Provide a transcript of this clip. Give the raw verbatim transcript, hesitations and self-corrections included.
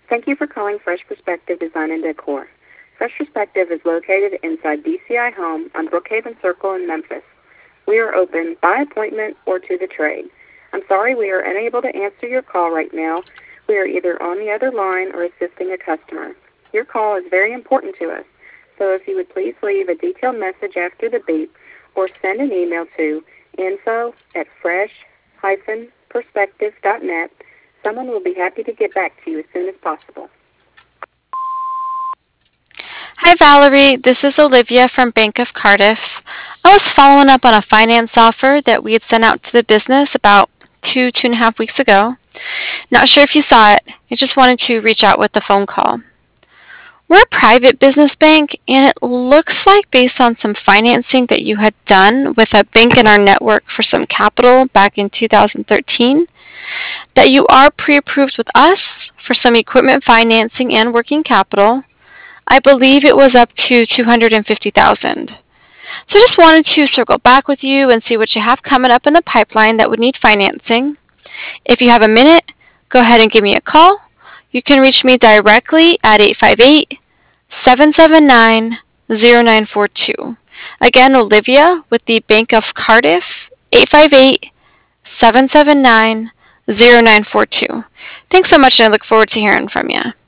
Thank you for calling Fresh Perspective Design and Decor. Fresh Perspective is located inside D C I Home on Brookhaven Circle in Memphis. We are open by appointment or to the trade. I'm sorry we are unable to answer your call right now. We are either on the other line or assisting a customer. Your call is very important to us, so if you would please leave a detailed message after the beep or send an email to info at fresh dash perspective dot net, someone will be happy to get back to you as soon as possible. Hi Valerie, this is Olivia from Bank of Cardiff. I was following up on a finance offer that we had sent out to the business about two, two and a half weeks ago. Not sure if you saw it. I just wanted to reach out with a phone call. We're a private business bank, and it looks like based on some financing that you had done with a bank in our network for some capital back in two thousand thirteen, that you are pre-approved with us for some equipment financing and working capital. I believe it was up to two hundred fifty thousand dollars. So I just wanted to circle back with you and see what you have coming up in the pipeline that would need financing. If you have a minute, go ahead and give me a call. You can reach me directly at eight five eight, seven seven nine, zero nine four two. Again, Olivia with the Bank of Cardiff, eight five eight, seven seven nine, zero nine four two. Thanks so much, and I look forward to hearing from you.